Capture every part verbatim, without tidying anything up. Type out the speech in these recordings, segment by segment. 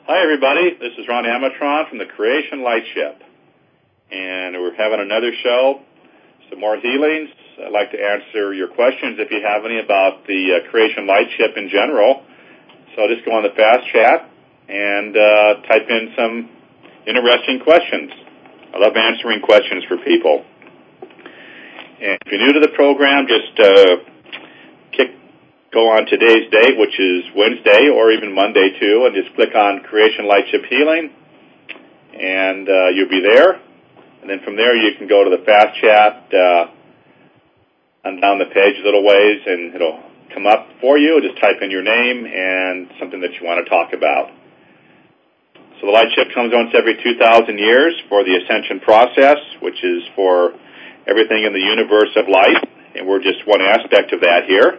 Hi, everybody. This is Ron Amatron from the Creation Light Ship. And we're having another show, some more healings. I'd like to answer your questions if you have any about the uh, Creation Light Ship in general. So just go on the Fast Chat and uh, type in some interesting questions. I love answering questions for people. And if you're new to the program, just uh, kick, go on today's date, which is Wednesday or even Monday too, and just click on Creation Light Ship Healing, and uh, you'll be there. And then from there, you can go to the Fast Chat uh, and down the page a little ways, and it'll come up for you. Just type in your name and something that you want to talk about. So the Light Ship comes once every two thousand years for the Ascension process, which is for everything in the universe of light, and we're just one aspect of that here.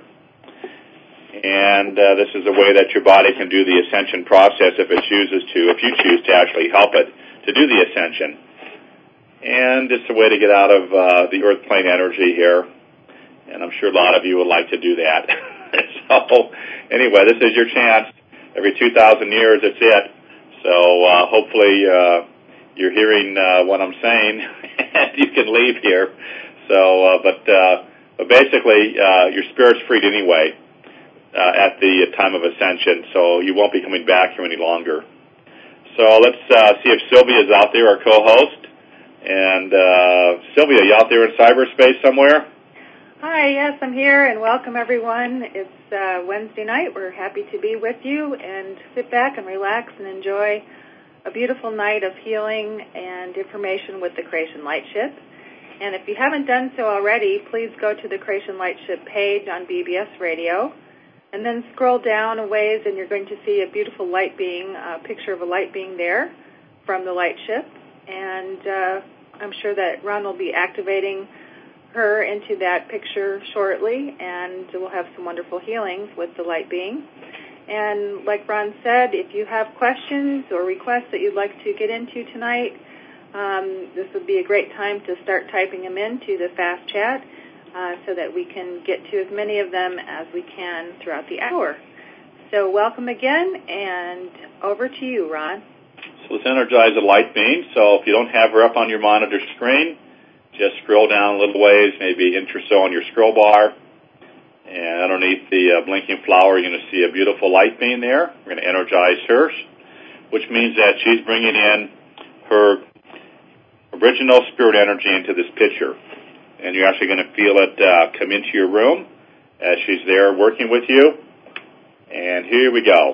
And uh, this is a way that your body can do the Ascension process if it chooses to, if you choose to actually help it to do the Ascension. And it's a way to get out of uh, the earth plane energy here, and I'm sure a lot of you would like to do that. So anyway, this is your chance. Every two thousand years, it's it. So uh, hopefully uh, you're hearing uh, what I'm saying, and you can leave here. So, uh, but, uh, but basically, uh, your spirit's freed anyway uh, at the time of Ascension, so you won't be coming back here any longer. So let's uh, see if Sylvia is out there, our co-host. And uh, Sylvia, you out there in cyberspace somewhere? Hi, yes, I'm here, and welcome everyone. It's uh, Wednesday night. We're happy to be with you, and sit back and relax and enjoy a beautiful night of healing and information with the Creation Light Ship. And if you haven't done so already, please go to the Creation Light Ship page on B B S Radio, and then scroll down a ways, and you're going to see a beautiful light being, a picture of a light being there from the Light Ship. And uh, I'm sure that Ron will be activating her into that picture shortly, and we'll have some wonderful healings with the light being. And like Ron said, if you have questions or requests that you'd like to get into tonight, um, this would be a great time to start typing them into the Fast Chat uh, so that we can get to as many of them as we can throughout the hour. So welcome again, and over to you, Ron. So let's energize the light beam. So if you don't have her up on your monitor screen, just scroll down a little ways, maybe an inch or so on your scroll bar. And underneath the uh, blinking flower, you're going to see a beautiful light beam there. We're going to energize her, which means that she's bringing in her original spirit energy into this picture. And you're actually going to feel it uh, come into your room as she's there working with you. And here we go.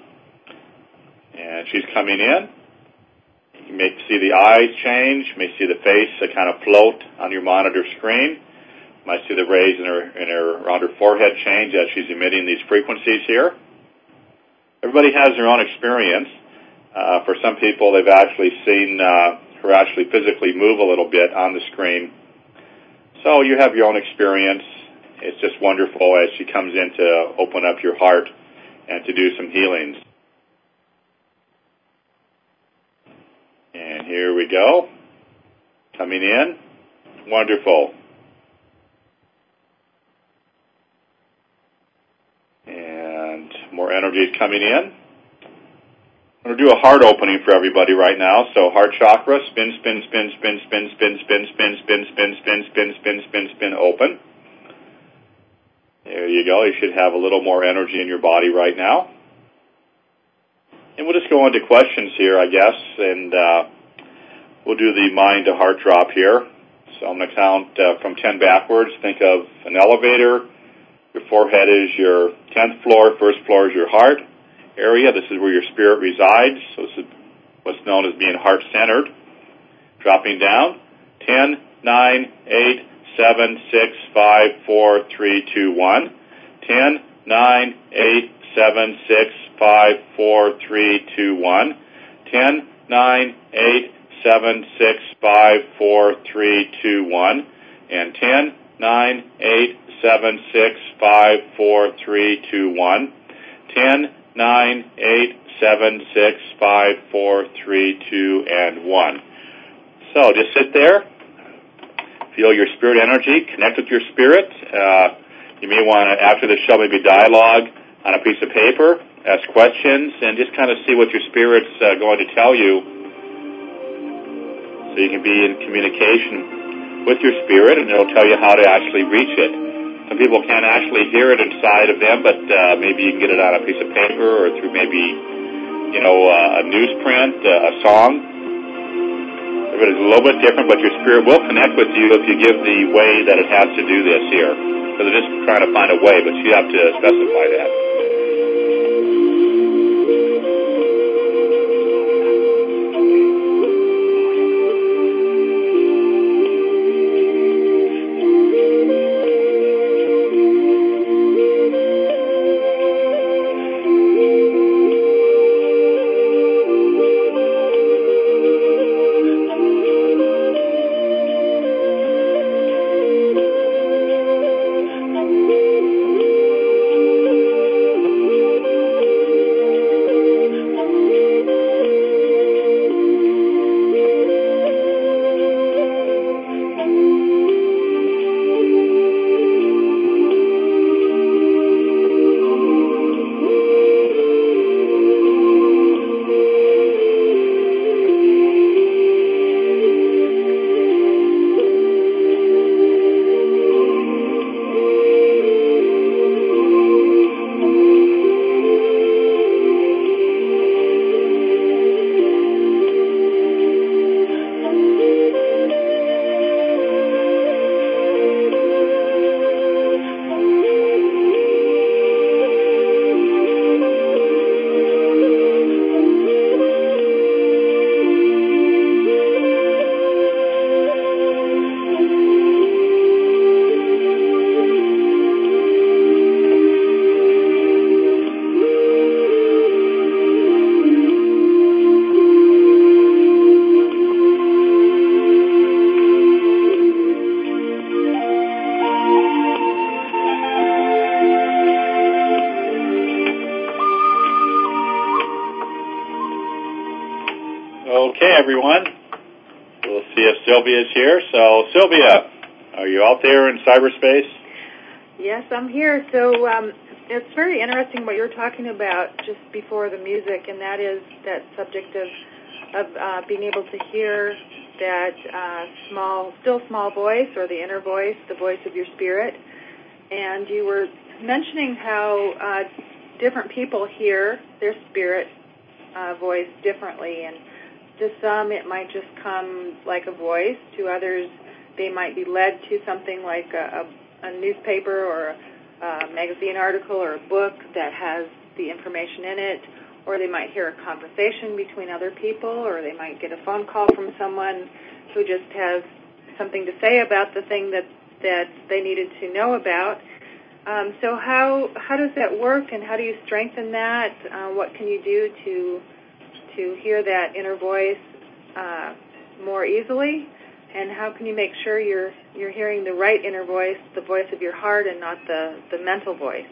And she's coming in. You may see the eyes change. You may see the face uh, kind of float on your monitor screen. You might see the rays in her, in her, around her forehead change as she's emitting these frequencies here. Everybody has their own experience. Uh, for some people, they've actually seen uh, her actually physically move a little bit on the screen. So you have your own experience. It's just wonderful as she comes in to open up your heart and to do some healings. And here we go. Coming in. Wonderful. And more energy is coming in. I'm going to do a heart opening for everybody right now. So heart chakra, spin, spin, spin, spin, spin, spin, spin, spin, spin, spin, spin, spin, spin, spin, spin, open. There you go. You should have a little more energy in your body right now. And we'll just go into questions here, I guess, and uh, we'll do the mind to heart drop here. So I'm going to count uh, from ten backwards. Think of an elevator. Your forehead is your tenth floor. First floor is your heart area. This is where your spirit resides. So this is what's known as being heart-centered. Dropping down. ten, nine, eight, seven, six, five, four, three, two, one. ten, nine, eight, seven, six, five, four, three, two, one. ten, nine, eight, seven, six, five, four, three, two, one. And ten, nine, eight, seven, six, five, four, three, two, one. ten, nine, eight, seven, six, five, four, three, two, and one. So just sit there. Feel your spirit energy. Connect with your spirit. Uh, you may want to, after the show, maybe dialogue on a piece of paper ask questions, and just kind of see what your spirit's uh, going to tell you, so you can be in communication with your spirit, and it'll tell you how to actually reach it. Some people can't actually hear it inside of them, but uh, maybe you can get it on a piece of paper or through maybe, you know, uh, a newsprint, uh, a song. It is a little bit different, but your spirit will connect with you if you give the way that it has to do this here. So they're just trying to find a way, but you have to specify that. Okay, everyone. We'll see if Sylvia's here. So, Sylvia, are you out there in cyberspace? Yes, I'm here. So um, it's very interesting what you're talking about just before the music, and that is that subject of of uh, being able to hear that uh, small, still small voice, or the inner voice, the voice of your spirit. And you were mentioning how uh, different people hear their spirit uh, voice differently, and to some it might just come like a voice. To others, they might be led to something like a, a, a newspaper or a, a magazine article or a book that has the information in it, or they might hear a conversation between other people, or they might get a phone call from someone who just has something to say about the thing that, that they needed to know about. Um, so how how does that work, and how do you strengthen that? Uh, what can you do to to hear that inner voice uh, more easily? And how can you make sure you're you're hearing the right inner voice, the voice of your heart, and not the, the mental voice?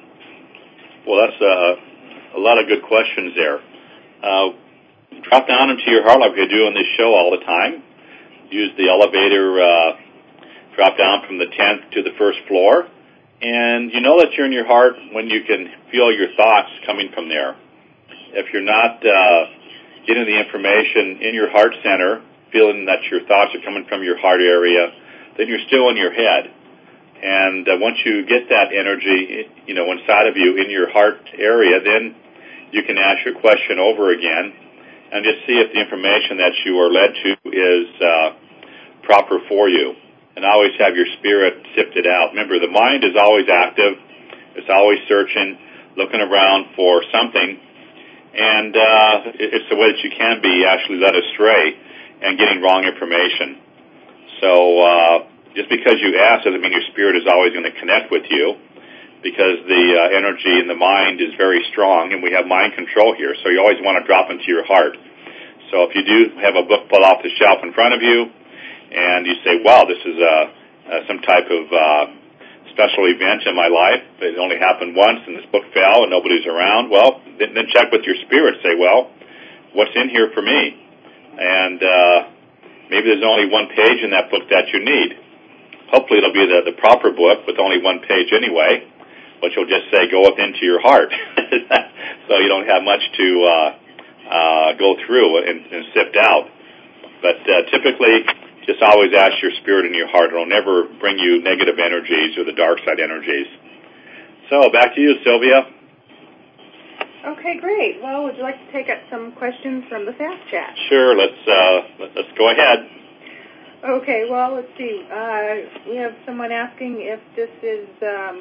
Well, that's uh, a lot of good questions there. Uh, drop down into your heart like we do on this show all the time. Use the elevator, uh, drop down from the tenth to the first floor. And you know that you're in your heart when you can feel your thoughts coming from there. If you're not uh, getting the information in your heart center, feeling that your thoughts are coming from your heart area, then you're still in your head. And uh, once you get that energy, you know, inside of you in your heart area, then you can ask your question over again and just see if the information that you are led to is uh, proper for you. And always have your spirit sift it out. Remember, the mind is always active. It's always searching, looking around for something. And uh, it's the way that you can be actually led astray and getting wrong information. So uh, just because you ask doesn't mean your spirit is always going to connect with you, because the uh, energy in the mind is very strong, and we have mind control here. So you always want to drop into your heart. So if you do have a book pulled off the shelf in front of you, and you say, wow, this is uh, uh, some type of uh, special event in my life. It only happened once, and this book fell, and nobody's around. Well, then, then check with your spirit. Say, well, what's in here for me? And uh, maybe there's only one page in that book that you need. Hopefully it'll be the, the proper book with only one page anyway, but you'll just say, go up into your heart. so you don't have much to uh, uh, go through and, and sift out. But uh, typically, just always ask your spirit and your heart. It'll never bring you negative energies or the dark side energies. So back to you, Sylvia. Okay, great. Well, would you like to take up some questions from the fast chat? Sure. Let's uh, let's go ahead. Okay. Well, let's see. Uh, we have someone asking if this is um,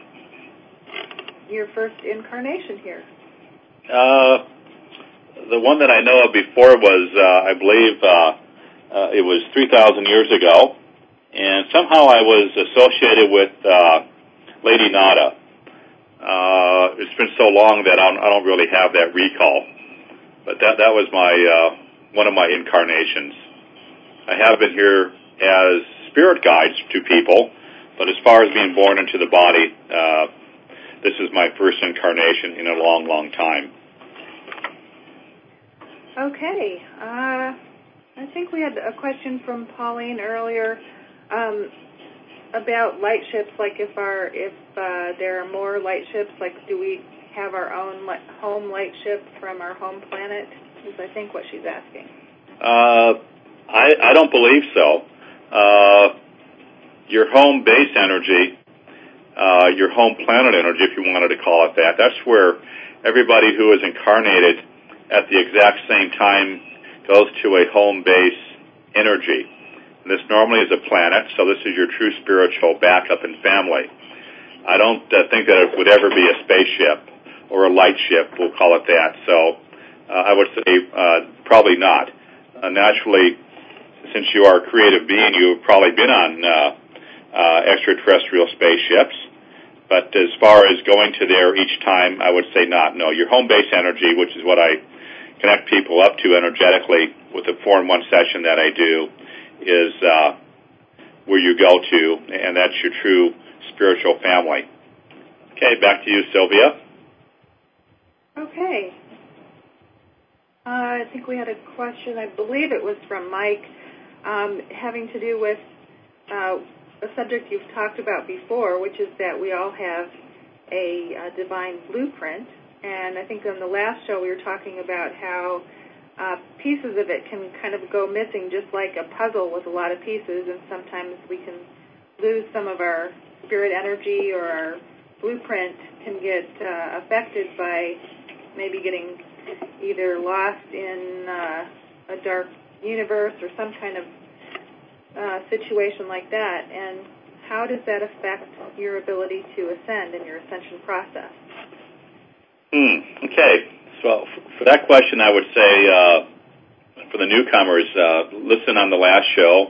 your first incarnation here. Uh, the one that I know of before was, uh, I believe, uh, uh, it was three thousand years ago, and somehow I was associated with uh, Lady Nada. Uh, it's been so long that I don't, I don't really have that recall, but that that was my uh, one of my incarnations. I have been here as spirit guides to people, but as far as being born into the body, uh, this is my first incarnation in a long, long time. Okay. Uh, I think we had a question from Pauline earlier um, about light ships. Like, if our if uh, there are more light ships, like, do we have our own li- home light ship from our home planet? Is I think what she's asking. Uh, I I don't believe so. Uh, your home base energy, uh, your home planet energy, if you wanted to call it that, that's where everybody who is incarnated at the exact same time goes to a home base energy. And this normally is a planet, so this is your true spiritual backup and family. I don't uh, think that it would ever be a spaceship or a light ship, we'll call it that. So uh, I would say uh, probably not. Uh, naturally, since you are a creative being, you've probably been on uh, uh, extraterrestrial spaceships. But as far as going to there each time, I would say not. No, your home base energy, which is what I connect people up to energetically with the four in one session that I do, is uh, where you go to, and that's your true spiritual family. Okay, back to you, Sylvia. Okay. Uh, I think we had a question, I believe it was from Mike, um, having to do with uh, a subject you've talked about before, which is that we all have a, a divine blueprint. And I think on the last show we were talking about how uh, pieces of it can kind of go missing, just like a puzzle with a lot of pieces, and sometimes we can lose some of our spirit energy, or our blueprint can get uh, affected by maybe getting either lost in uh, a dark universe or some kind of uh, situation like that. And how does that affect your ability to ascend in your ascension process? Hmm. Okay. So for that question, I would say uh, for the newcomers, uh, listen on the last show,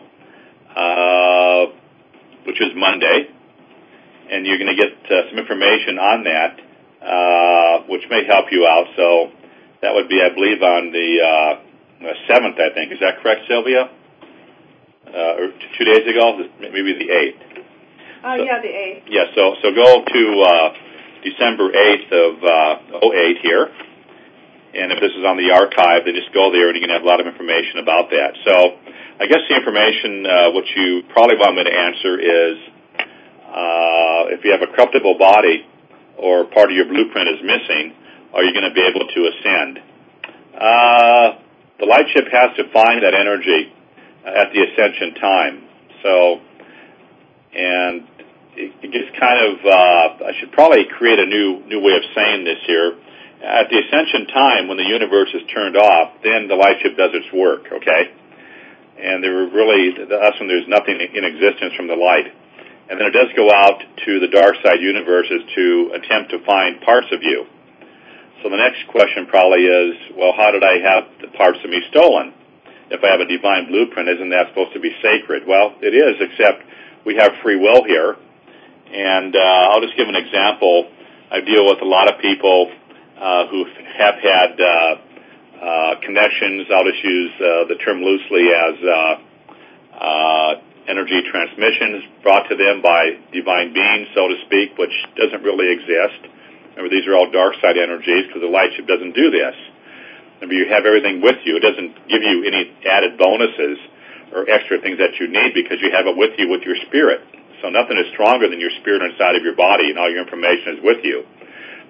uh, which is Monday, and you're going to get uh, some information on that, uh, which may help you out. So that would be, I believe, on the uh, seventh, I think. Is that correct, Sylvia? Uh, or t- two days ago? Maybe the eighth. Uh, so, yeah, the eighth. Yeah, so, so go to uh, December eighth of uh, oh eight here. And if this is on the archive, then just go there and you can have a lot of information about that. So I guess the information, uh, what you probably want me to answer is uh, if you have a corruptible body or part of your blueprint is missing, are you going to be able to ascend? Uh, the light ship has to find that energy at the ascension time. So, and it, it gets kind of, uh, I should probably create a new new way of saying this here. At the ascension time, when the universe is turned off, then the light ship does its work, okay? And there are really, that's when there's nothing in existence from the light. And then it does go out to the dark side universes to attempt to find parts of you. So the next question probably is, well, how did I have the parts of me stolen? If I have a divine blueprint, isn't that supposed to be sacred? Well, it is, except we have free will here. And uh, I'll just give an example. I deal with a lot of people Uh, who have had uh, uh, connections. I'll just use uh, the term loosely as uh, uh, energy transmissions brought to them by divine beings, so to speak, which doesn't really exist. Remember, these are all dark side energies because the light ship doesn't do this. Remember, you have everything with you. It doesn't give you any added bonuses or extra things that you need because you have it with you with your spirit. So nothing is stronger than your spirit inside of your body, and all your information is with you.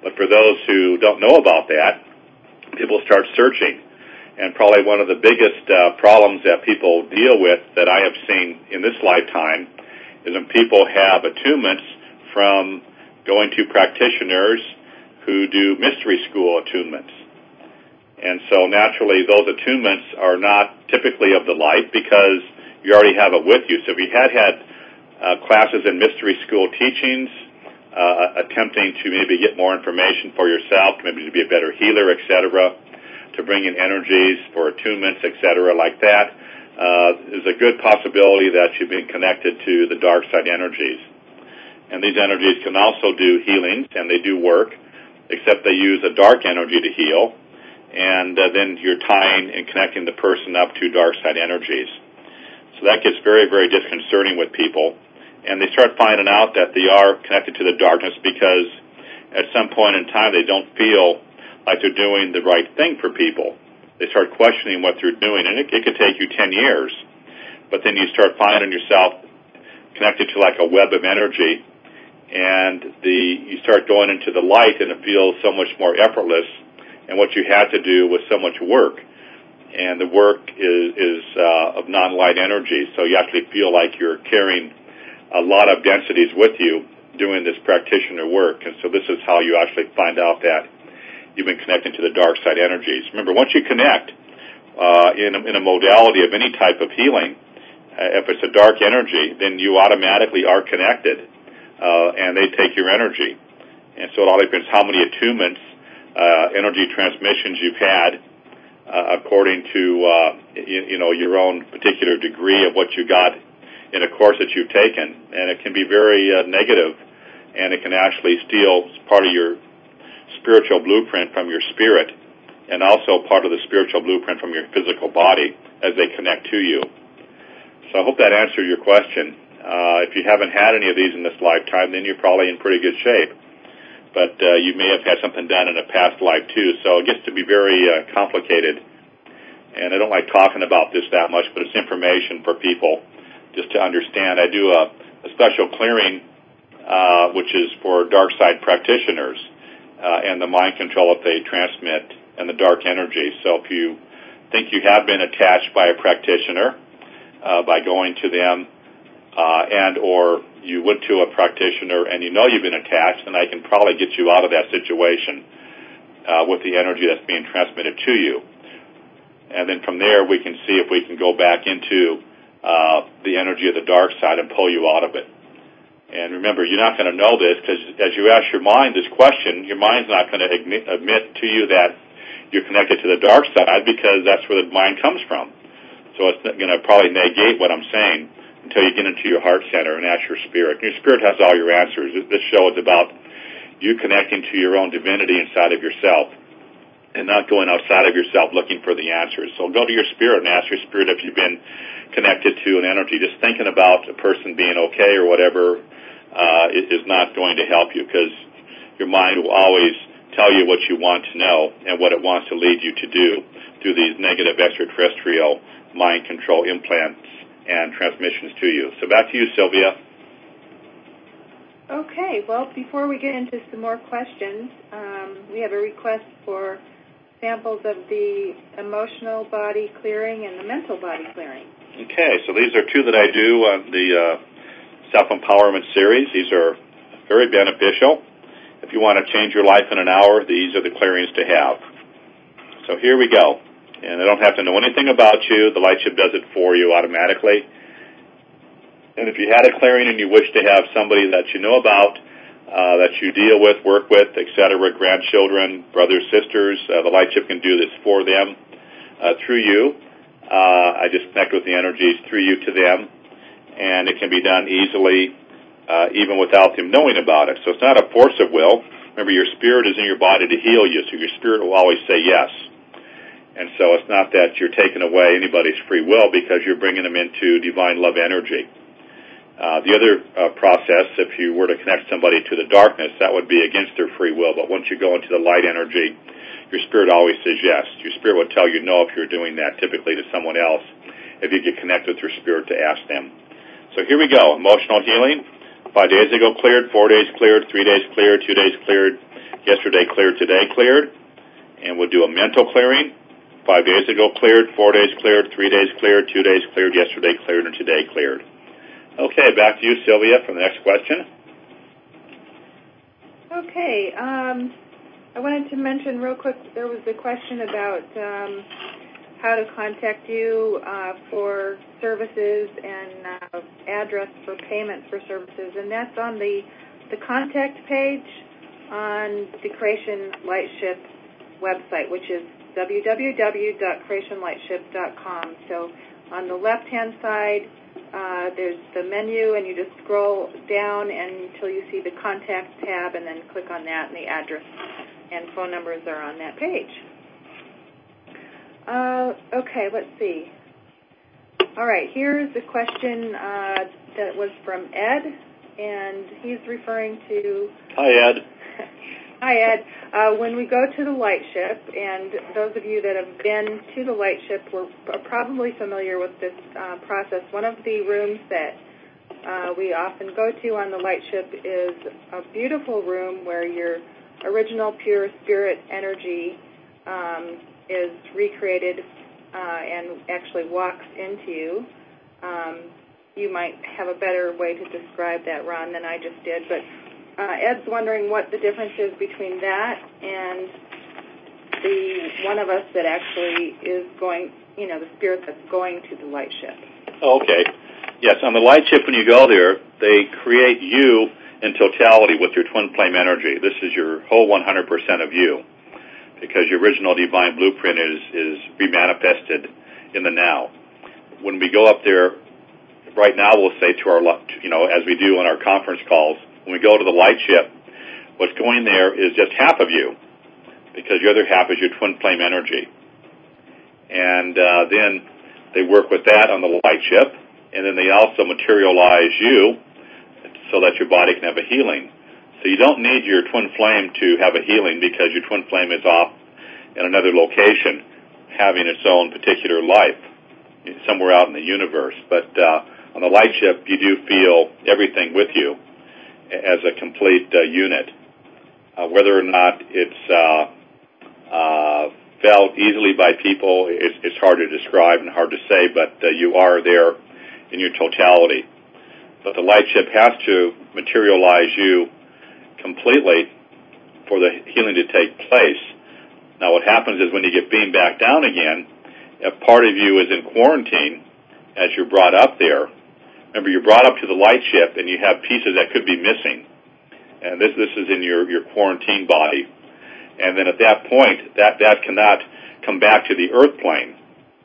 But for those who don't know about that, people start searching. And probably one of the biggest uh, problems that people deal with that I have seen in this lifetime is when people have attunements from going to practitioners who do mystery school attunements. And so naturally those attunements are not typically of the light because you already have it with you. So if you had had uh, classes in mystery school teachings, uh, attempting to maybe get more information for yourself, maybe to be a better healer, et cetera, to bring in energies for attunements, et cetera, like that, uh, there's a good possibility that you've been connected to the dark side energies. And these energies can also do healings, and they do work, except they use a dark energy to heal. And uh, then you're tying and connecting the person up to dark side energies. So that gets very, very disconcerting with people. And they start finding out that they are connected to the darkness because at some point in time they don't feel like they're doing the right thing for people. They start questioning what they're doing. And it, it could take you ten years. But then you start finding yourself connected to like a web of energy. And the you start going into the light and it feels so much more effortless. And what you had to do was so much work, and the work is, is uh, of non-light energy, so you actually feel like you're carrying a lot of densities with you doing this practitioner work, and so this is how you actually find out that you've been connecting to the dark side energies. Remember, once you connect uh, in, a, in a modality of any type of healing, uh, if it's a dark energy, then you automatically are connected, uh, and they take your energy. And so it all depends how many attunements, Uh, energy transmissions you've had uh, according to uh, you, you know your own particular degree of what you got in a course that you've taken, and it can be very uh, negative, and it can actually steal part of your spiritual blueprint from your spirit, and also part of the spiritual blueprint from your physical body as they connect to you. So I hope that answered your question. Uh, if you haven't had any of these in this lifetime, then you're probably in pretty good shape. But uh, you may have had something done in a past life, too. So it gets to be very uh, complicated. And I don't like talking about this that much, but it's information for people just to understand. I do a, a special clearing, uh, which is for dark side practitioners uh, and the mind control that they transmit and the dark energy. So if you think you have been attached by a practitioner uh, by going to them uh, and or you went to a practitioner and you know you've been attached, then I can probably get you out of that situation uh, with the energy that's being transmitted to you. And then from there, we can see if we can go back into uh, the energy of the dark side and pull you out of it. And remember, you're not going to know this because as you ask your mind this question, your mind's not going to admit, admit to you that you're connected to the dark side because that's where the mind comes from. So it's going to probably negate what I'm saying until you get into your heart center and ask your spirit. Your spirit has all your answers. This show is about you connecting to your own divinity inside of yourself and not going outside of yourself looking for the answers. So go to your spirit and ask your spirit if you've been connected to an energy. Just thinking about a person being okay or whatever uh, is not going to help you because your mind will always tell you what you want to know and what it wants to lead you to do through these negative extraterrestrial mind control implants and transmissions to you. So back to you, Sylvia. Okay, well, before we get into some more questions, um, we have a request for samples of the emotional body clearing and the mental body clearing. Okay, so these are two that I do on the uh, Self-Empowerment series. These are very beneficial. If you want to change your life in an hour, these are the clearings to have. So here we go. And I don't have to know anything about you. The light ship does it for you automatically. And if you had a clearing and you wish to have somebody that you know about, uh, that you deal with, work with, et cetera, grandchildren, brothers, sisters, uh, the light ship can do this for them uh, through you. Uh, I just connect with the energies through you to them. And it can be done easily, uh, even without them knowing about it. So it's not a force of will. Remember, your spirit is in your body to heal you, so your spirit will always say yes. And so it's not that you're taking away anybody's free will because you're bringing them into divine love energy. Uh, the other uh, process, if you were to connect somebody to the darkness, that would be against their free will. But once you go into the light energy, your spirit always says yes. Your spirit would tell you no if you're doing that, typically to someone else, if you get connected with your spirit to ask them. So here we go, emotional healing. Five days ago cleared, four days cleared, three days cleared, two days cleared, yesterday cleared, today cleared. And we'll do a mental clearing. Five days ago cleared, four days cleared, three days cleared, two days cleared, yesterday cleared, and today cleared. Okay, back to you, Sylvia, for the next question. Okay, um, I wanted to mention real quick, there was a question about um, how to contact you uh, for services and uh, address for payment for services, and that's on the, the contact page on the Creation Lightship website, which is w w w dot creation lightship dot com. So on the left-hand side, uh, there's the menu, and you just scroll down until you see the Contact tab, and then click on that, and the address and phone numbers are on that page. Uh, okay, let's see. All right, here's the question uh, that was from Ed, and he's referring to... Hi, Ed. Hi, Ed. Uh, when we go to the Lightship, and those of you that have been to the Lightship were, are probably familiar with this uh, process. One of the rooms that uh, we often go to on the Lightship is a beautiful room where your original pure spirit energy um, is recreated uh, and actually walks into you. Um, you might have a better way to describe that, Ron, than I just did, but Uh, Ed's wondering what the difference is between that and the one of us that actually is going, you know, the spirit that's going to the Lightship. Okay. Yes, on the Lightship, when you go there, they create you in totality with your twin flame energy. This is your whole one hundred percent of you, because your original divine blueprint is, is remanifested in the now. When we go up there, right now we'll say to our, you know, as we do on our conference calls, when we go to the Lightship, what's going there is just half of you, because your other half is your twin flame energy. And uh, then they work with that on the Lightship, and then they also materialize you so that your body can have a healing. So you don't need your twin flame to have a healing, because your twin flame is off in another location having its own particular life somewhere out in the universe. But uh, on the Lightship, you do feel everything with you as a complete uh, unit. Uh, whether or not it's uh, uh, felt easily by people, it's, it's hard to describe and hard to say, but uh, you are there in your totality. But the Lightship has to materialize you completely for the healing to take place. Now what happens is when you get beamed back down again, if part of you is in quarantine as you're brought up there, remember, you're brought up to the Lightship, and you have pieces that could be missing. And this this is in your, your quarantine body. And then at that point, that, that cannot come back to the earth plane.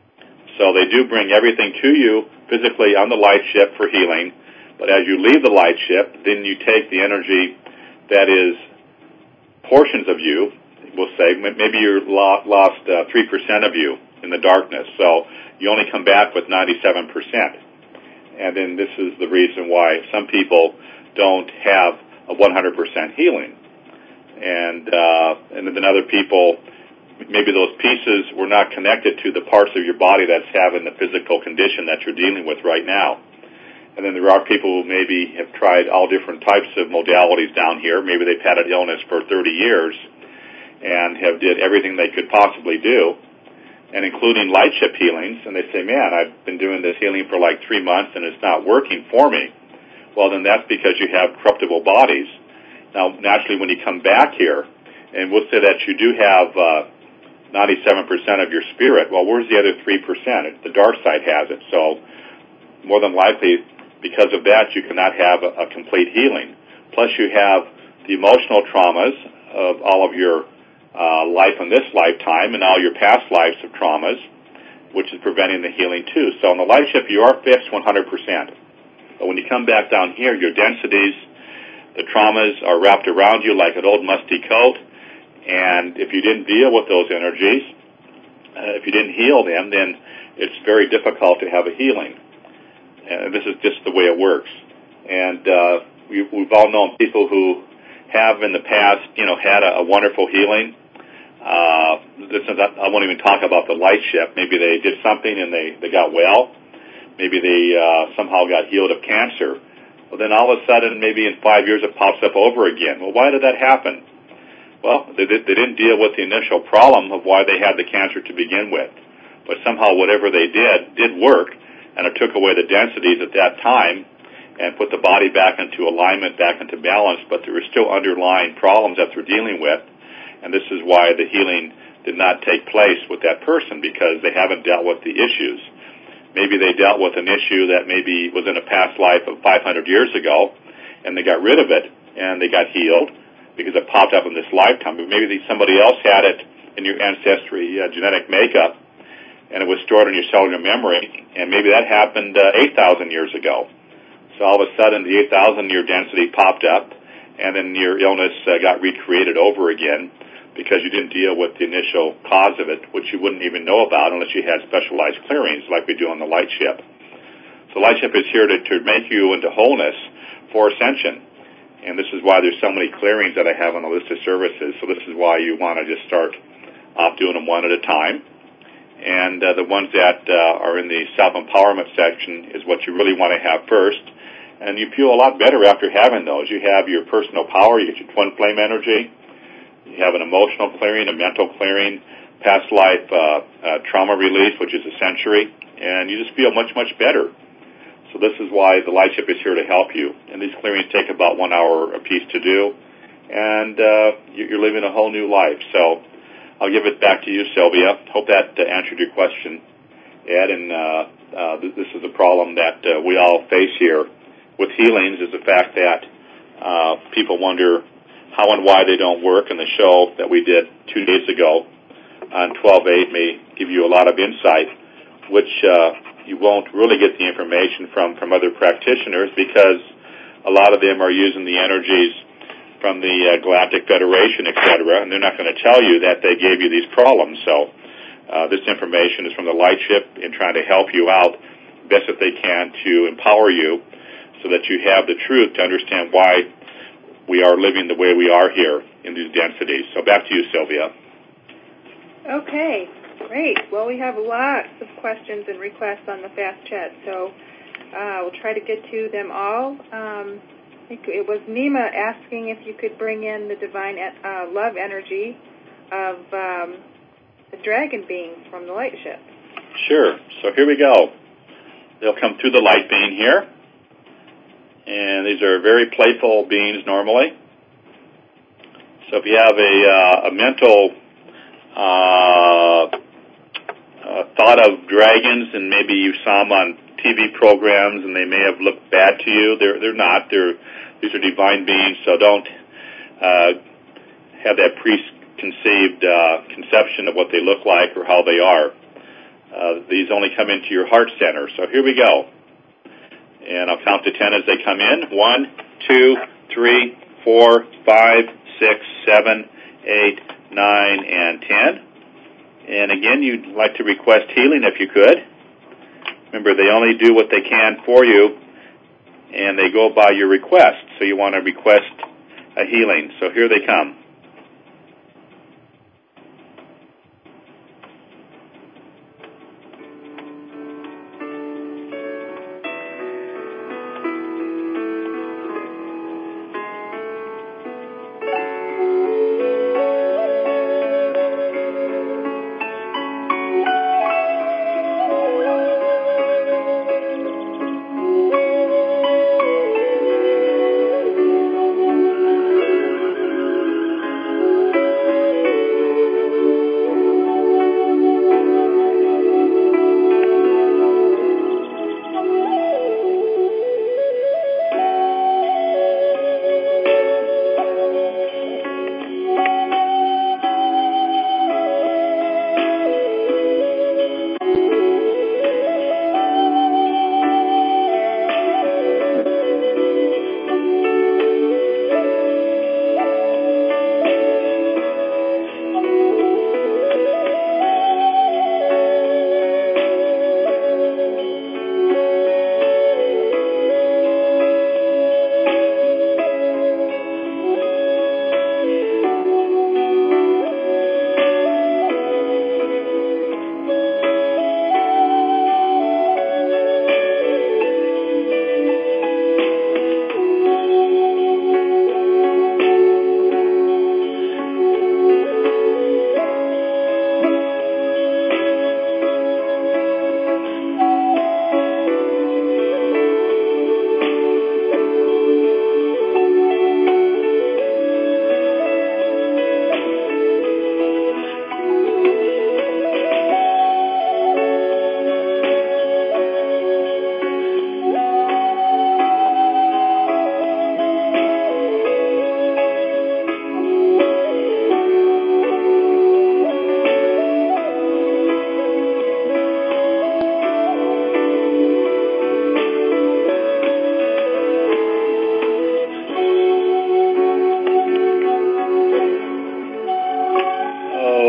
So they do bring everything to you physically on the Lightship for healing. But as you leave the Lightship, then you take the energy that is portions of you, we'll say. Maybe you lost uh, three percent of you in the darkness. So you only come back with ninety-seven percent. And then this is the reason why some people don't have a one hundred percent healing. And uh, and then other people, maybe those pieces were not connected to the parts of your body that's having the physical condition that you're dealing with right now. And then there are people who maybe have tried all different types of modalities down here. Maybe they've had an illness for thirty years and have did everything they could possibly do, and including Lightship healings, and they say, man, I've been doing this healing for like three months and it's not working for me. Well, then that's because you have corruptible bodies. Now, naturally, when you come back here, and we'll say that you do have uh, ninety-seven percent of your spirit, well, where's the other three percent? The dark side has it. So more than likely, because of that, you cannot have a, a complete healing. Plus, you have the emotional traumas of all of your Uh, life in this lifetime and all your past lives of traumas, which is preventing the healing too. So on the Lightship, you are fixed one hundred percent. But when you come back down here, your densities, the traumas are wrapped around you like an old musty coat, and if you didn't deal with those energies, uh, if you didn't heal them, then it's very difficult to have a healing. And this is just the way it works. And uh, we, we've all known people who have in the past, you know, had a, a wonderful healing. Uh, this is, I won't even talk about the Lightship. Maybe they did something and they, they got well. Maybe they uh, somehow got healed of cancer. Well, then all of a sudden, maybe in five years, it pops up over again. Well, why did that happen? Well, they, they didn't deal with the initial problem of why they had the cancer to begin with. But somehow whatever they did did work, and it took away the densities at that time and put the body back into alignment, back into balance, but there were still underlying problems that they're dealing with, and this is why the healing did not take place with that person, because they haven't dealt with the issues. Maybe they dealt with an issue that maybe was in a past life of five hundred years ago, and they got rid of it, and they got healed because it popped up in this lifetime. But maybe somebody else had it in your ancestry uh, genetic makeup, and it was stored in your cellular memory, and maybe that happened uh, eight thousand years ago. So all of a sudden, the eight thousand year density popped up, and then your illness uh, got recreated over again because you didn't deal with the initial cause of it, which you wouldn't even know about unless you had specialized clearings like we do on the light ship. So light ship is here to, to make you into wholeness for ascension, and this is why there's so many clearings that I have on the list of services. So this is why you want to just start off doing them one at a time. And uh, the ones that uh, are in the self-empowerment section is what you really want to have first. And you feel a lot better after having those. You have your personal power, you get your twin flame energy, you have an emotional clearing, a mental clearing, past life uh, uh, trauma release, which is a century, and you just feel much, much better. So this is why the light ship is here to help you. And these clearings take about one hour apiece to do, and uh, you're living a whole new life. So I'll give it back to you, Sylvia. Hope that uh, answered your question, Ed. And uh, uh, this is a problem that uh, we all face here with healings, is the fact that uh, people wonder how and why they don't work. And the show that we did two days ago on twelve eight may give you a lot of insight, which uh, you won't really get the information from, from other practitioners, because a lot of them are using the energies from the uh, Galactic Federation, et cetera, and they're not going to tell you that they gave you these problems. So uh, this information is from the light ship in trying to help you out best that they can to empower you, so that you have the truth to understand why we are living the way we are here in these densities. So back to you, Sylvia. Okay, great. Well, we have lots of questions and requests on the Fast Chat, so uh, we'll try to get to them all. Um, I think it was Nima asking if you could bring in the divine uh, love energy of um, the dragon beings from the light ship. Sure. So here we go. They'll come through the light being here. And these are very playful beings normally. So if you have a, uh, a mental uh, uh, thought of dragons, and maybe you saw them on T V programs and they may have looked bad to you, they're, they're not. They're, these are divine beings, so don't uh, have that preconceived uh, conception of what they look like or how they are. Uh, these only come into your heart center. So here we go. And I'll count to ten as they come in. One, two, three, four, five, six, seven, eight, nine, and ten. And again, you'd like to request healing if you could. Remember, they only do what they can for you, and they go by your request. So you want to request a healing. So here they come.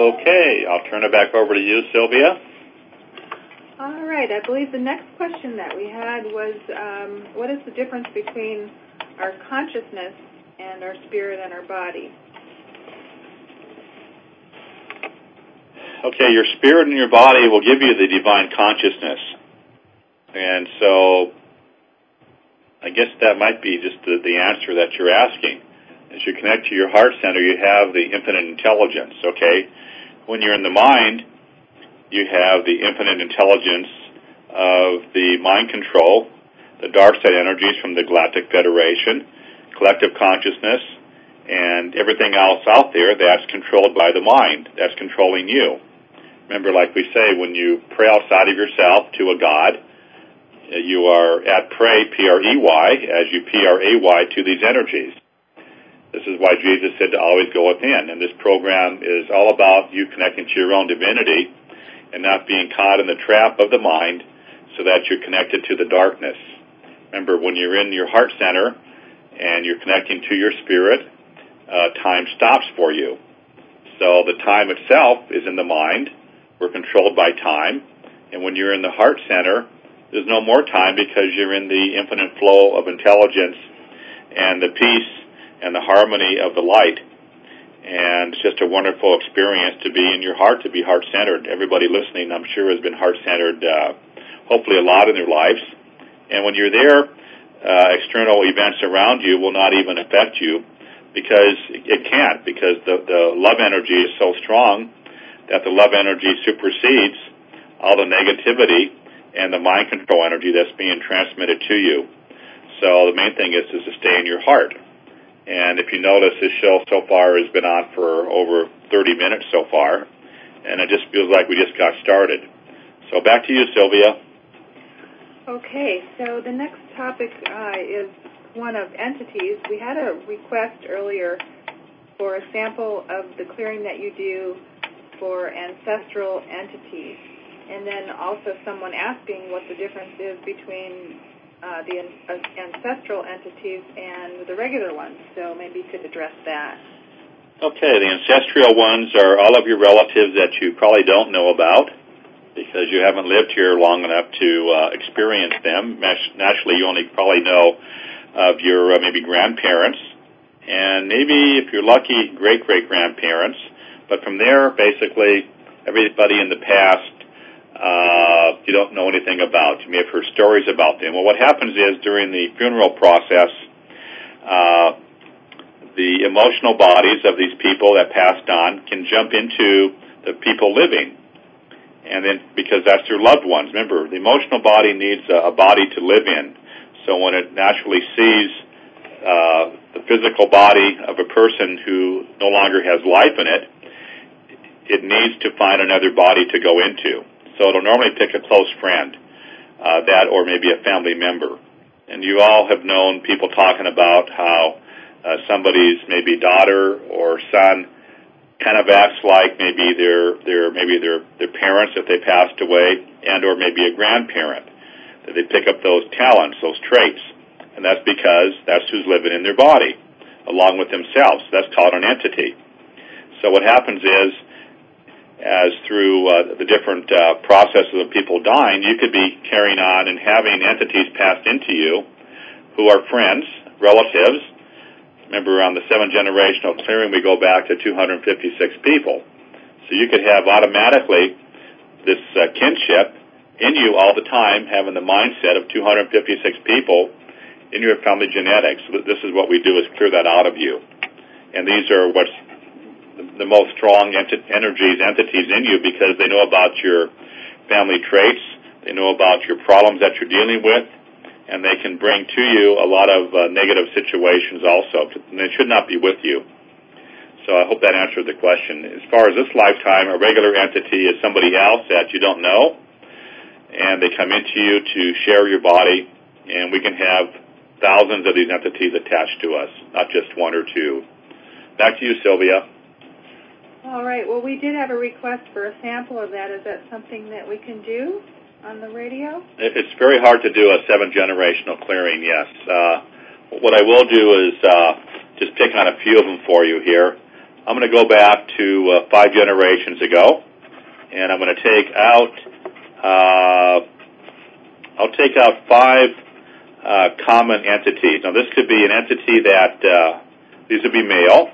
Okay, I'll turn it back over to you, Sylvia. All right. I believe the next question that we had was, um, what is the difference between our consciousness and our spirit and our body? Okay, your spirit and your body will give you the divine consciousness. And so I guess that might be just the, the answer that you're asking. As you connect to your heart center, you have the infinite intelligence, okay? When you're in the mind, you have the infinite intelligence of the mind control, the dark side energies from the Galactic Federation, collective consciousness, and everything else out there that's controlled by the mind, that's controlling you. Remember, like we say, when you pray outside of yourself to a God, you are at pray, P R E Y, as you P R A Y to these energies. This is why Jesus said to always go within. And this program is all about you connecting to your own divinity and not being caught in the trap of the mind so that you're connected to the darkness. Remember, when you're in your heart center and you're connecting to your spirit, uh, time stops for you. So the time itself is in the mind. We're controlled by time. And when you're in the heart center, there's no more time because you're in the infinite flow of intelligence and the peace and the harmony of the light. And it's just a wonderful experience to be in your heart, to be heart-centered. Everybody listening, I'm sure, has been heart-centered, uh, hopefully a lot in their lives. And when you're there, uh, external events around you will not even affect you because it can't, because the, the love energy is so strong that the love energy supersedes all the negativity and the mind control energy that's being transmitted to you. So the main thing is, is to stay in your heart. And if you notice, this show so far has been on for over thirty minutes so far, and it just feels like we just got started. So back to you, Sylvia. Okay, so the next topic uh, is one of entities. We had a request earlier for a sample of the clearing that you do for ancestral entities, and then also someone asking what the difference is between uh, the uh, ancestral entities and the regular ones. So maybe you could address that. Okay, the ancestral ones are all of your relatives that you probably don't know about because you haven't lived here long enough to uh, experience them. Naturally, you only probably know of your uh, maybe grandparents and maybe, if you're lucky, great-great-grandparents. But from there, basically, everybody in the past uh, you don't know anything about. You may have heard stories about them. Well, what happens is during the funeral process, uh, the emotional bodies of these people that passed on can jump into the people living. And then, because that's their loved ones. Remember, the emotional body needs a, a body to live in. So when it naturally sees uh, the physical body of a person who no longer has life in it, it needs to find another body to go into. So it'll normally pick a close friend, uh, that or maybe a family member. And you all have known people talking about how uh, somebody's maybe daughter or son kind of acts like maybe their their maybe their their parents if they passed away, and or maybe a grandparent. That they pick up those talents, those traits, and that's because that's who's living in their body, along with themselves. That's called an entity. So what happens is, as through uh, the different uh, processes of people dying, you could be carrying on and having entities passed into you who are friends, relatives. Remember, on the seven generational clearing, we go back to two hundred fifty-six people. So you could have automatically this uh, kinship in you all the time, having the mindset of two hundred fifty-six people in your family genetics. This is what we do, is clear that out of you. And these are what's the most strong ent- energies, entities in you, because they know about your family traits, they know about your problems that you're dealing with, and they can bring to you a lot of uh, negative situations also, and they should not be with you. So I hope that answered the question. As far as this lifetime, a regular entity is somebody else that you don't know, and they come into you to share your body, and we can have thousands of these entities attached to us, not just one or two. Back to you, Sylvia. All right. Well, we did have a request for a sample of that. Is that something that we can do on the radio? It's very hard to do a seven-generational clearing, yes. Uh, what I will do is uh, just pick on a few of them for you here. I'm going to go back to uh, about five generations ago, and I'm going to take out, uh, I'll take out five uh, common entities. Now, this could be an entity that, uh, these would be male,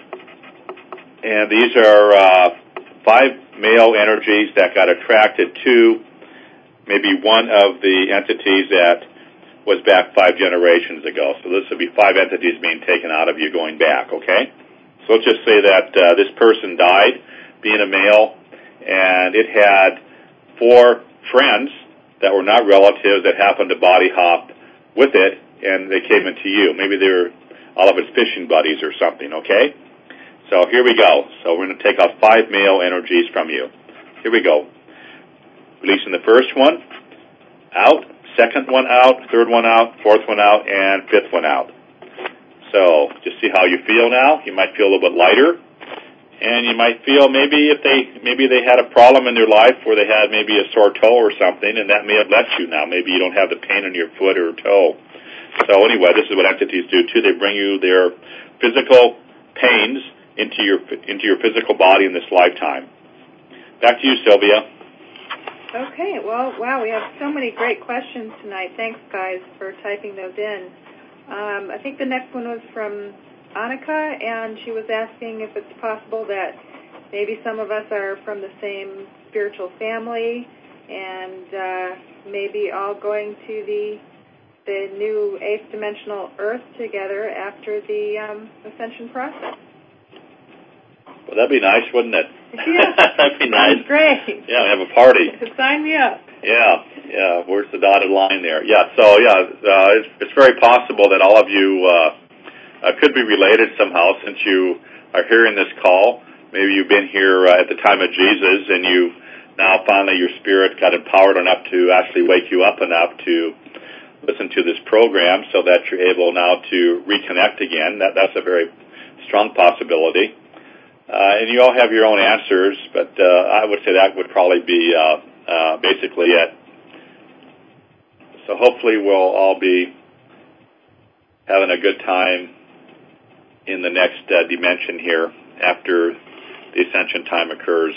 and these are uh, five male energies that got attracted to maybe one of the entities that was back five generations ago. So this would be five entities being taken out of you going back, okay? So let's just say that uh, this person died being a male, and it had four friends that were not relatives that happened to body hop with it, and they came into you. Maybe they were all of its fishing buddies or something, okay? So here we go. So we're going to take out five male energies from you. Here we go. Releasing the first one out, second one out, third one out, fourth one out, and fifth one out. So just see how you feel now. You might feel a little bit lighter, and you might feel maybe if they maybe they had a problem in their life where they had maybe a sore toe or something, and that may have left you now. Maybe you don't have the pain in your foot or toe. So anyway, this is what entities do too. They bring you their physical pains into your into your physical body in this lifetime. Back to you, Sylvia. Okay, well, wow, we have so many great questions tonight. Thanks, guys, for typing those in. Um, I think the next one was from Annika, and she was asking if it's possible that maybe some of us are from the same spiritual family and uh, maybe all going to the the new eighth dimensional Earth together after the um, ascension process. Well, that'd be nice, wouldn't it? Yeah. That'd be nice. That's great. Yeah, have a party. Sign me up. Yeah, yeah. Where's the dotted line there? Yeah, so, yeah, uh, it's, it's very possible that all of you uh, uh, could be related somehow since you are hearing this call. Maybe you've been here uh, at the time of Jesus, and you now finally your spirit got empowered enough to actually wake you up enough to listen to this program so that you're able now to reconnect again. That That's a very strong possibility. Uh, and you all have your own answers, but uh, I would say that would probably be uh, uh, basically it. So hopefully we'll all be having a good time in the next uh, dimension here after the ascension time occurs.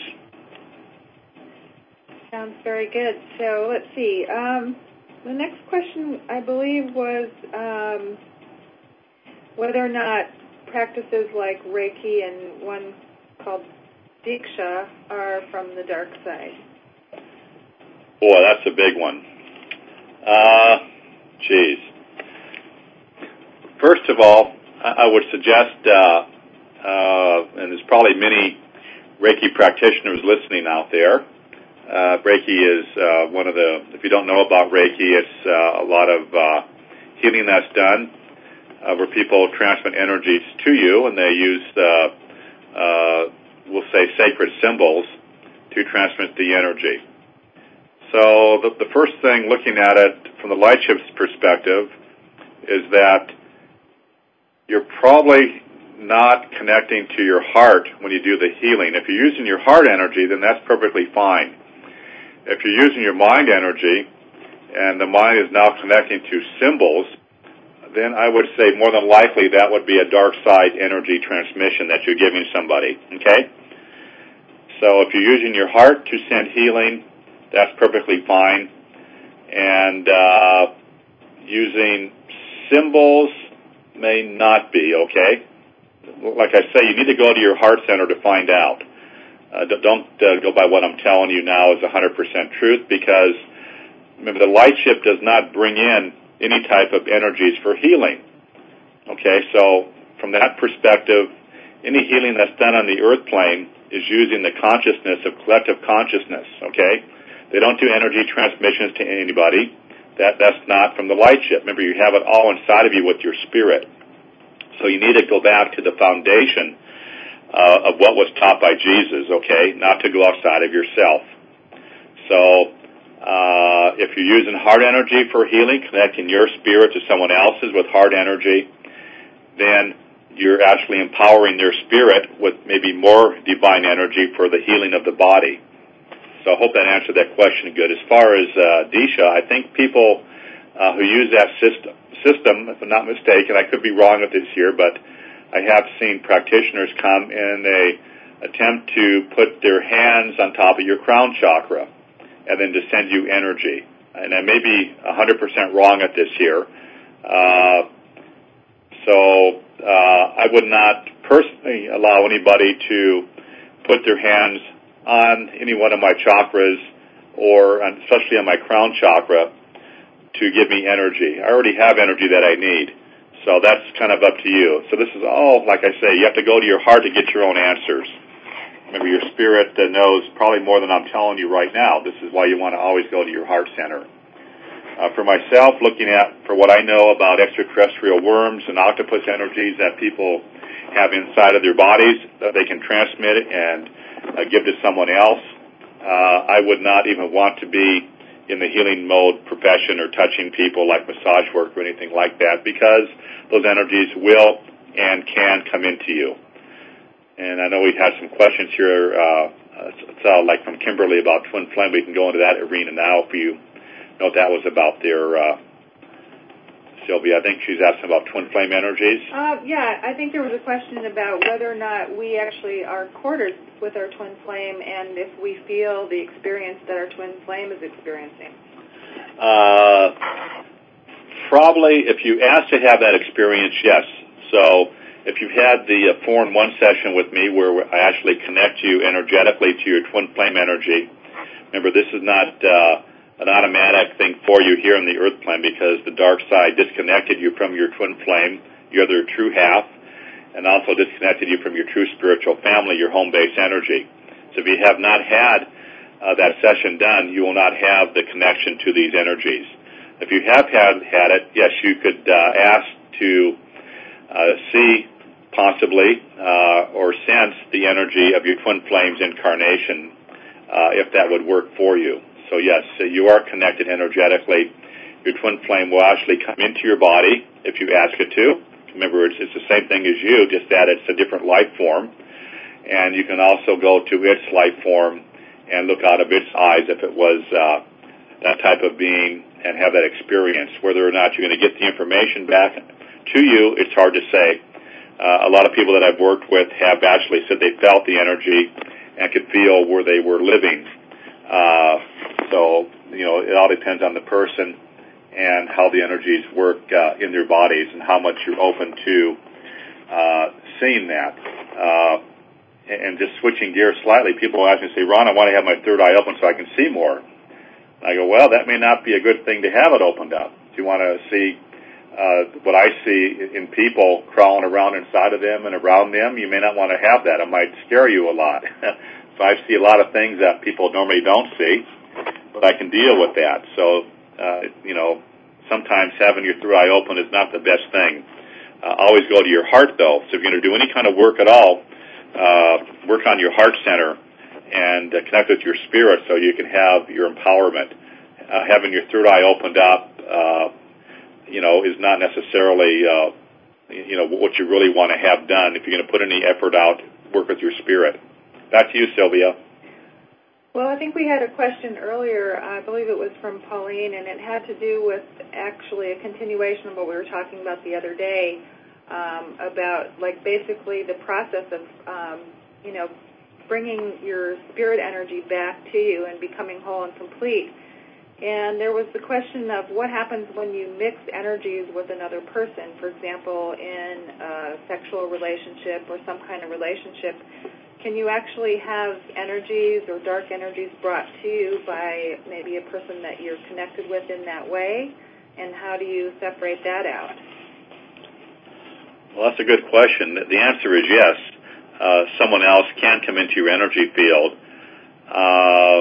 Sounds very good. So let's see. Um, the next question, I believe, was um, whether or not practices like Reiki and one called Diksha are from the dark side. Boy, that's a big one. Uh, geez. First of all, I would suggest, uh, uh, and there's probably many Reiki practitioners listening out there. Uh, Reiki is uh, one of the, if you don't know about Reiki, it's uh, a lot of uh, healing that's done uh, where people transmit energies to you, and they use, uh, uh, we'll say, sacred symbols to transmit the energy. So the, the first thing, looking at it from the light ship's perspective, is that you're probably not connecting to your heart when you do the healing. If you're using your heart energy, then that's perfectly fine. If you're using your mind energy, and the mind is now connecting to symbols, then I would say more than likely that would be a dark side energy transmission that you're giving somebody, okay? So if you're using your heart to send healing, that's perfectly fine. And uh, using symbols may not be, okay? Like I say, you need to go to your heart center to find out. Uh, don't uh, go by what I'm telling you now is one hundred percent truth, because remember, the light ship does not bring in any type of energies for healing. Okay, so from that perspective, any healing that's done on the earth plane is using the consciousness of collective consciousness, okay? They don't do energy transmissions to anybody. That That's not from the light ship. Remember, you have it all inside of you with your spirit. So you need to go back to the foundation uh, of what was taught by Jesus, okay, not to go outside of yourself. So uh, if you're using heart energy for healing, connecting your spirit to someone else's with heart energy, then you're actually empowering their spirit with maybe more divine energy for the healing of the body. So I hope that answered that question good. As far as uh, Disha, I think people uh, who use that system, system, if I'm not mistaken, I could be wrong with this here, but I have seen practitioners come and they attempt to put their hands on top of your crown chakra and then to send you energy. And I may be one hundred percent wrong at this here. Uh, so uh, I would not personally allow anybody to put their hands on any one of my chakras, or especially on my crown chakra, to give me energy. I already have energy that I need. So that's kind of up to you. So this is all, like I say, you have to go to your heart to get your own answers. Maybe your spirit uh, knows probably more than I'm telling you right now. This is why you want to always go to your heart center. Uh, for myself, looking at, for what I know about extraterrestrial worms and octopus energies that people have inside of their bodies that they can transmit and uh, give to someone else, uh, I would not even want to be in the healing mode profession or touching people like massage work or anything like that, because those energies will and can come into you. And I know we've had some questions here, uh, uh, like from Kimberly about twin flame. We can go into that arena now if you know what that was about there, uh, Sylvia. I think she's asking about twin flame energies. Uh, yeah, I think there was a question about whether or not we actually are quartered with our twin flame and if we feel the experience that our twin flame is experiencing. Uh, probably, if you ask to have that experience, yes. So if you've had the uh, four in one session with me where I actually connect you energetically to your twin flame energy, remember this is not uh, an automatic thing for you here on the earth plane, because the dark side disconnected you from your twin flame, your other true half, and also disconnected you from your true spiritual family, your home-based energy. So if you have not had uh, that session done, you will not have the connection to these energies. If you have had, had it, yes, you could uh, ask to uh, see possibly uh, or sense the energy of your twin flame's incarnation, uh, if that would work for you. So yes, so you are connected energetically. Your twin flame will actually come into your body if you ask it to. Remember, it's, it's the same thing as you, just that it's a different life form. And you can also go to its life form and look out of its eyes if it was uh, that type of being and have that experience. Whether or not you're going to get the information back to you, it's hard to say. Uh, a lot of people that I've worked with have actually said they felt the energy and could feel where they were living. Uh, so, you know, it all depends on the person and how the energies work uh, in their bodies and how much you're open to uh, seeing that. Uh, and just switching gears slightly, people ask me, say, Ron, I want to have my third eye open so I can see more. And I go, well, that may not be a good thing to have it opened up. If you want to see uh, what I see in people crawling around inside of them and around them, you may not want to have that. It might scare you a lot. So I see a lot of things that people normally don't see, but I can deal with that. So Uh, you know, sometimes having your third eye open is not the best thing. Uh, always go to your heart, though. So if you're going to do any kind of work at all, uh, work on your heart center and uh, connect with your spirit so you can have your empowerment. Uh, having your third eye opened up, uh, you know, is not necessarily, uh, you know, what you really want to have done. If you're going to put any effort out, work with your spirit. Back to you, Sylvia. Well, I think we had a question earlier, I believe it was from Pauline, and it had to do with actually a continuation of what we were talking about the other day, um, about, like, basically the process of, um, you know, bringing your spirit energy back to you and becoming whole and complete. And there was the question of what happens when you mix energies with another person, for example, in a sexual relationship or some kind of relationship. Can you actually have energies or dark energies brought to you by maybe a person that you're connected with in that way? And how do you separate that out? Well, that's a good question. The answer is yes. Uh, someone else can come into your energy field. Uh,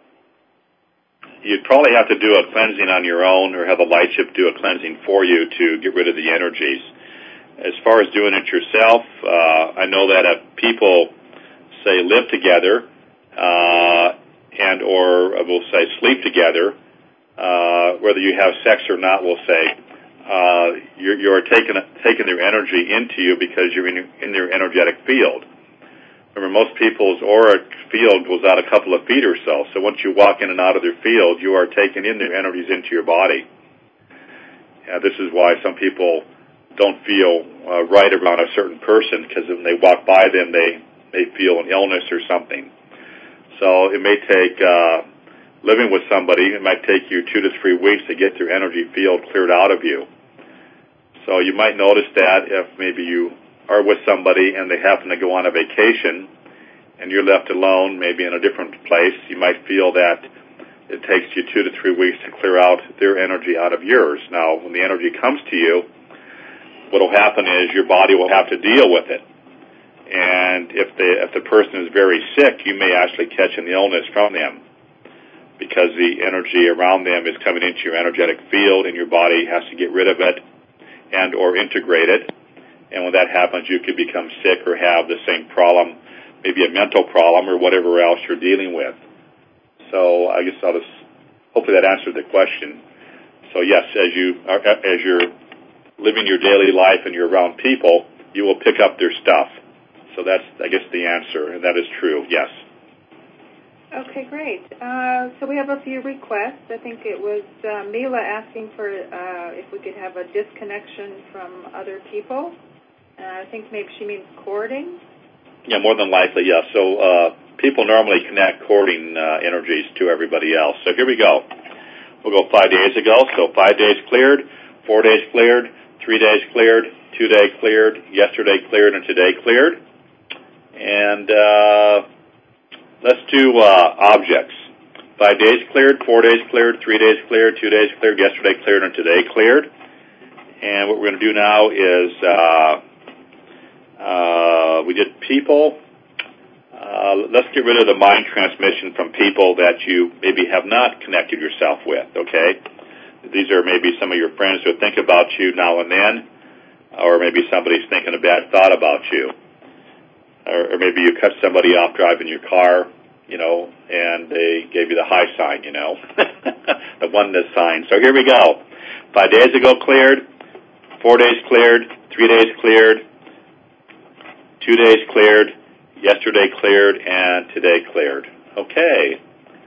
you'd probably have to do a cleansing on your own or have a light ship do a cleansing for you to get rid of the energies. As far as doing it yourself, uh, I know that if people say live together, uh, and or we'll say sleep together, uh, whether you have sex or not, we'll say, uh, you're, you're taking taking their energy into you because you're in, in their energetic field. Remember, most people's auric field goes out a couple of feet or so, so once you walk in and out of their field, you are taking in their energies into your body. Uh, this is why some people don't feel uh, right around a certain person, because when they walk by them, they may feel an illness or something. So it may take, uh, living with somebody, it might take you two to three weeks to get their energy field cleared out of you. So you might notice that if maybe you are with somebody and they happen to go on a vacation and you're left alone, maybe in a different place, you might feel that it takes you two to three weeks to clear out their energy out of yours. Now, when the energy comes to you, what will happen is your body will have to deal with it. And if the, if the person is very sick, you may actually catch an illness from them because the energy around them is coming into your energetic field and your body has to get rid of it and or integrate it. And when that happens, you could become sick or have the same problem, maybe a mental problem or whatever else you're dealing with. So I guess I'll just, hopefully that answered the question. So yes, as you are, as you're living your daily life and you're around people, you will pick up their stuff. So that's, I guess, the answer, and that is true, yes. Okay, great. Uh, so we have a few requests. I think it was uh, Mila asking for uh, if we could have a disconnection from other people. Uh, I think maybe she means courting. Yeah, more than likely, yes. So uh, people normally connect courting uh, energies to everybody else. So here we go. We'll go five days ago. So five days cleared, four days cleared, three days cleared, two days cleared, yesterday cleared, and today cleared. And uh, let's do uh, objects. Five days cleared, four days cleared, three days cleared, two days cleared, yesterday cleared, and today cleared. And what we're going to do now is uh, uh, we did people. Uh, let's get rid of the mind transmission from people that you maybe have not connected yourself with, okay? These are maybe some of your friends who think about you now and then, or maybe somebody's thinking a bad thought about you. Or, or maybe you cut somebody off driving your car, you know, and they gave you the high sign, you know, the oneness sign. So here we go. Five days ago cleared, four days cleared, three days cleared, two days cleared, yesterday cleared, and today cleared. Okay.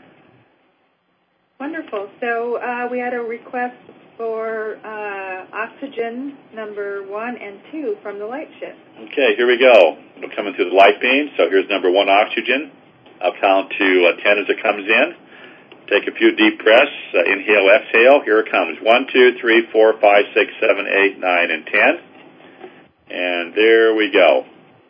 Wonderful. So uh, we had a request for uh, oxygen number one and two from the light shift. Okay, here we go. We're coming through the light beam. So here's number one oxygen. I'll count to uh, ten as it comes in. Take a few deep breaths. Uh, inhale, exhale. Here it comes. One, two, three, four, five, six, seven, eight, nine, and ten. And there we go.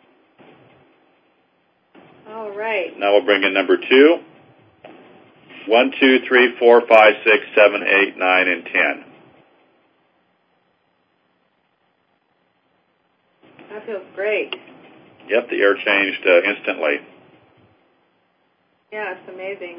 All right. Now we'll bring in number two. One, two, three, four, five, six, seven, eight, nine, and ten. That feels great. Yep, the air changed uh, instantly. Yeah, it's amazing.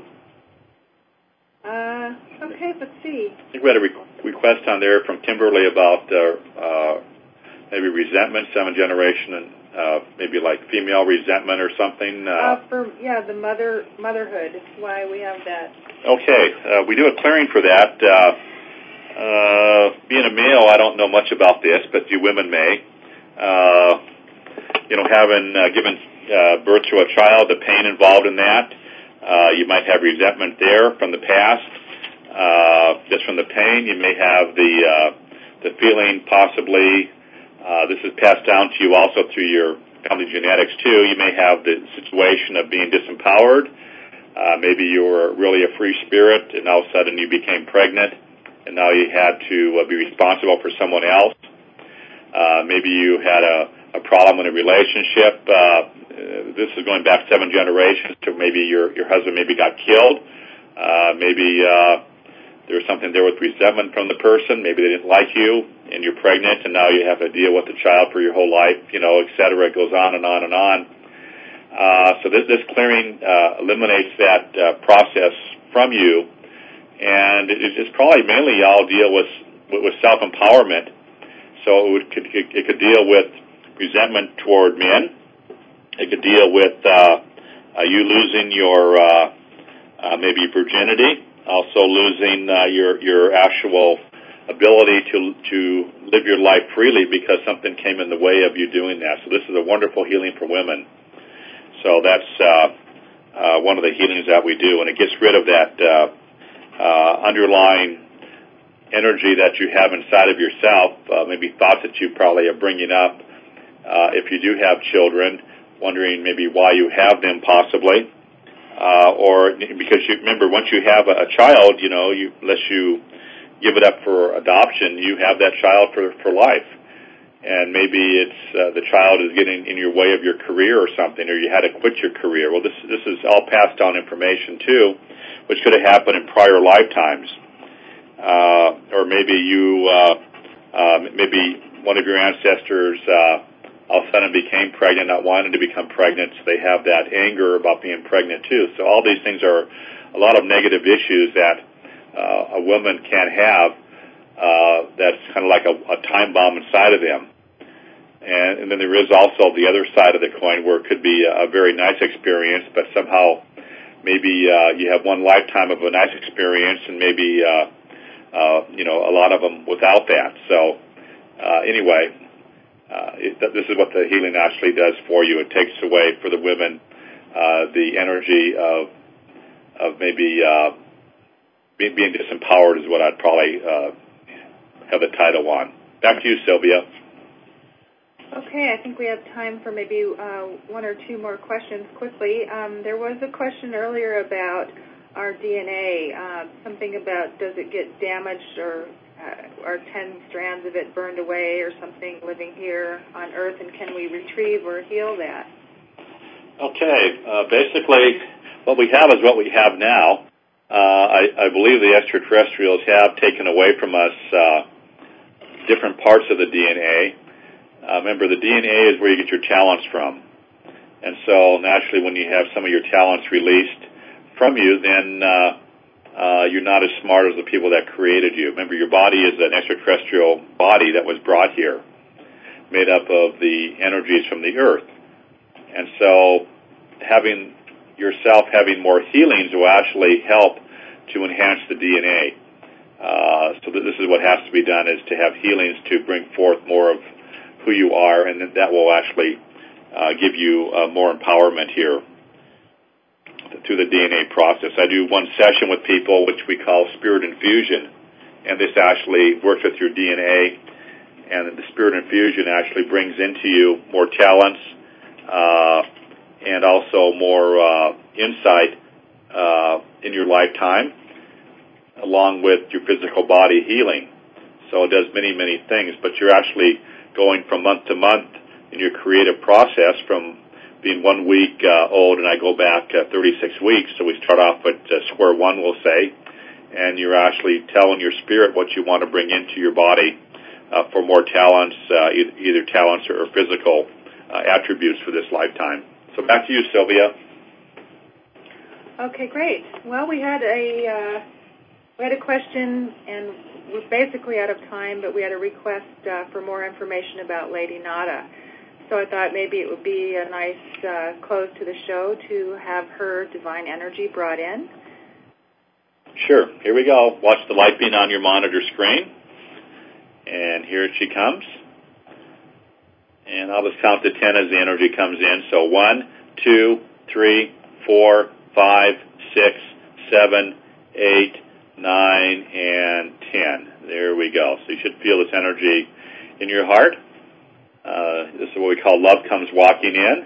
Uh, okay, let's see. I think we had a re- request on there from Kimberly about uh, uh, maybe resentment, seven generation, and uh, maybe like female resentment or something. Uh, uh, for yeah, the mother motherhood. Why we have that. Okay, uh, we do a clearing for that. Uh, uh, being a male, I don't know much about this, but you women may. Uh, you know, having uh, given uh, birth to a child, the pain involved in that. Uh, you might have resentment there from the past. Uh, just from the pain, you may have the uh, the feeling possibly. Uh, this is passed down to you also through your family genetics too. You may have the situation of being disempowered. Uh, maybe you were really a free spirit, and all of a sudden you became pregnant, and now you had to uh, be responsible for someone else. Uh, maybe you had a, a problem in a relationship. Uh, uh, this is going back seven generations to maybe your, your husband maybe got killed. Uh, maybe uh, there was something there with resentment from the person. Maybe they didn't like you, and you're pregnant, and now you have to deal with the child for your whole life, you know, et cetera. It goes on and on and on. Uh, so this, this clearing uh, eliminates that uh, process from you, and it, it's probably mainly y'all deal with with, with self-empowerment. So it, would, it, it could deal with resentment toward men. It could deal with uh, uh, you losing your uh, uh, maybe virginity, also losing uh, your your actual ability to to live your life freely because something came in the way of you doing that. So this is a wonderful healing for women. So that's uh, uh, one of the healings that we do, and it gets rid of that uh, uh, underlying energy that you have inside of yourself, uh, maybe thoughts that you probably are bringing up uh, if you do have children, wondering maybe why you have them possibly, uh, or because you remember once you have a, a child, you know, you, unless you give it up for adoption, you have that child for, for life. And maybe it's uh, the child is getting in your way of your career or something, or you had to quit your career. Well, this this is all passed down information too, which could have happened in prior lifetimes, uh, or maybe you uh, uh, maybe one of your ancestors uh, all of a sudden became pregnant, not wanting to become pregnant, so they have that anger about being pregnant too. So all these things are a lot of negative issues that uh, a woman can have. Uh, that's kind of like a, a time bomb inside of them. And, and then there is also the other side of the coin where it could be a, a very nice experience, but somehow maybe uh, you have one lifetime of a nice experience and maybe, uh, uh, you know, a lot of them without that. So uh, anyway, uh, it, this is what the healing actually does for you. It takes away for the women uh, the energy of, of maybe uh, being, being disempowered is what I'd probably uh, have the title on. Back to you, Sylvia. Okay, I think we have time for maybe uh, one or two more questions quickly. Um, there was a question earlier about our D N A, uh, something about does it get damaged or uh, are ten strands of it burned away or something living here on Earth, and can we retrieve or heal that? Okay, uh, basically what we have is what we have now. Uh, I, I believe the extraterrestrials have taken away from us uh, different parts of the D N A. Uh, remember, the D N A is where you get your talents from. And so, naturally, when you have some of your talents released from you, then uh, uh, you're not as smart as the people that created you. Remember, your body is an extraterrestrial body that was brought here, made up of the energies from the Earth. And so, having yourself having more healings will actually help to enhance the D N A. Uh, so this is what has to be done, is to have healings to bring forth more of who you are, and that will actually uh, give you uh, more empowerment here through the D N A process. I do one session with people which we call spirit infusion, and this actually works with your D N A, and the spirit infusion actually brings into you more talents uh, and also more uh, insight uh, in your lifetime, along with your physical body healing. So it does many, many things, but you're actually going from month to month in your creative process from being one week uh, old, and I go back uh, thirty-six weeks, so we start off at uh, square one, we'll say, and you're actually telling your spirit what you want to bring into your body uh, for more talents, uh, e- either talents or physical uh, attributes for this lifetime. So back to you, Sylvia. Okay, great. Well, we had a uh, we had a question, and we're basically out of time, but we had a request uh, for more information about Lady Nada. So I thought maybe it would be a nice uh, close to the show to have her divine energy brought in. Sure. Here we go. Watch the light beam on your monitor screen. And here she comes. And I'll just count to ten as the energy comes in. So one, two, three, four, five, six, seven, eight, nine, and ten. There we go. So you should feel this energy in your heart. Uh, this is what we call love comes walking in.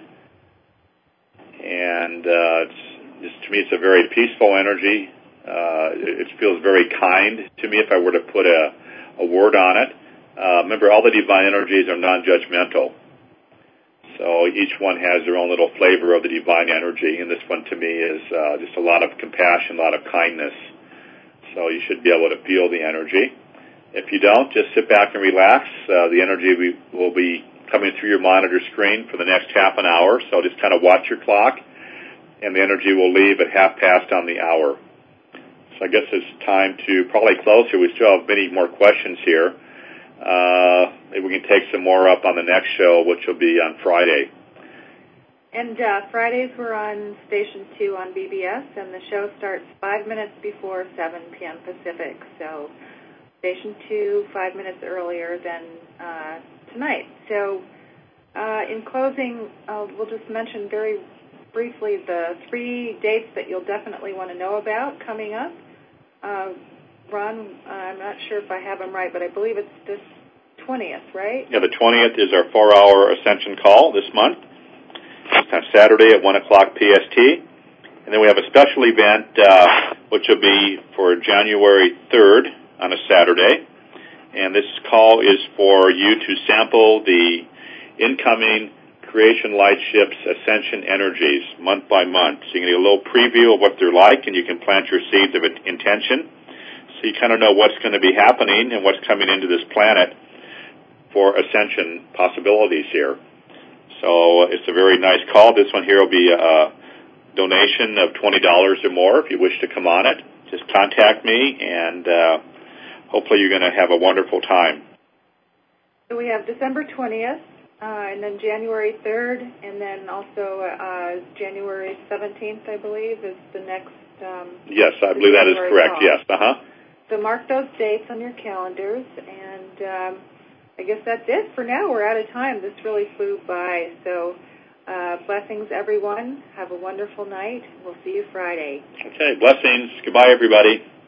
And uh, it's, just, to me, it's a very peaceful energy. Uh, it, it feels very kind to me if I were to put a, a word on it. Uh, remember, all the divine energies are non-judgmental. So each one has their own little flavor of the divine energy, and this one to me is uh, just a lot of compassion, a lot of kindness. So you should be able to feel the energy. If you don't, just sit back and relax. Uh, the energy will be coming through your monitor screen for the next half an hour, so just kind of watch your clock, and the energy will leave at half past on the hour. So I guess it's time to probably close here. We still have many more questions here. Uh, maybe we can take some more up on the next show, which will be on Friday. And uh, Fridays we're on Station two on B B S, and the show starts five minutes before seven p.m. Pacific. So Station two, five minutes earlier than uh, tonight. So uh, in closing, uh, we'll just mention very briefly the three dates that you'll definitely want to know about coming up. Uh, Ron, I'm not sure if I have them right, but I believe it's this twentieth, right? Yeah, the twentieth is our four-hour Ascension call this month. on Saturday at one o'clock P S T. And then we have a special event, uh, which will be for January third on a Saturday. And this call is for you to sample the incoming Creation Lightship's Ascension energies month by month. So you can get a little preview of what they're like, and you can plant your seeds of intention. So you kind of know what's going to be happening and what's coming into this planet for ascension possibilities here. So it's a very nice call. This one here will be a donation of twenty dollars or more if you wish to come on it. Just contact me, and uh, hopefully you're going to have a wonderful time. So we have December twentieth, uh, and then January third, and then also uh, January seventeenth, I believe, is the next. Um, yes, I believe that is correct, call. yes. Uh-huh. So mark those dates on your calendars, and um, I guess that's it for now. We're out of time. This really flew by. So uh, blessings, everyone. Have a wonderful night. We'll see you Friday. Okay, blessings. Goodbye, everybody.